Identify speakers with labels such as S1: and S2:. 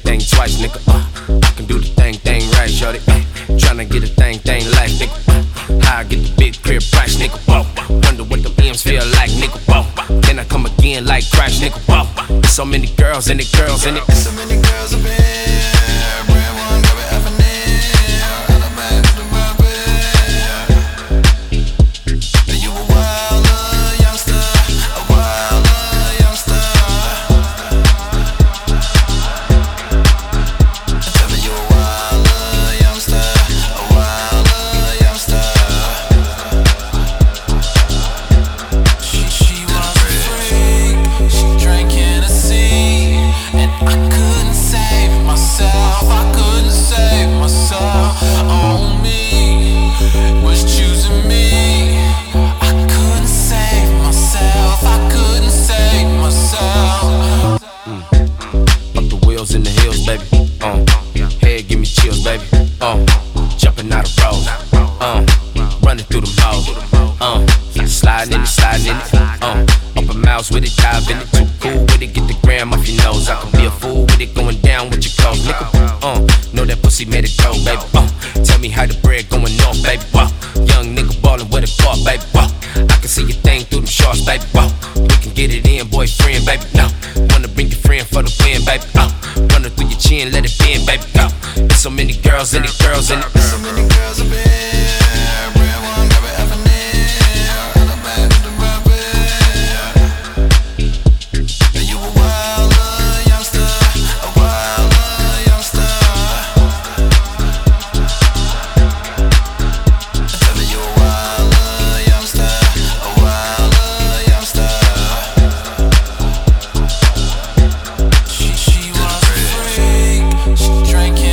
S1: thing twice, nigga. I can do the thing right, shorty. Tryna get a thing life, nigga. How I get the big crib price, nigga. Whoa. Wonder what the M's feel like, nigga. Whoa. Then I come again like Christ, nigga. Whoa. So many girls in it, girls in it.
S2: So many girls up here. Brand one, grab it up and in. Out of bed, to the bed. You a wild youngster, a wild youngster. Tell me you a wild youngster, a wild youngster. She was a freak. She drank Hennessy, and I couldn't save myself. I couldn't save myself. On me was choosing me. I couldn't save myself. I couldn't save myself.
S1: Up the wheels in the hills, baby. Head give me chills, baby. Jumping out of road. Running through the mall. Sliding in it. Open mouths with it, dive in it. Too cool with it, get the gram off your nose. I can be a fool with it, going down with your clothes, nigga. Know that pussy made it go, baby. Tell me how the bread going off, baby. Young nigga ballin' with a car, baby. I can see your thing through them shorts, baby. We can get it in, boyfriend, baby. No, wanna bring your friend for the win, baby. Running through your chin, let it bend, baby. Go. There's so many girls in it, girls in it.
S2: So many girls up here. Brand one, grab it up and in. Out of bed, to the bed. You a wild youngster, a wild youngster. Tell me you a wild youngster, a wild youngster. She was a freak. She drank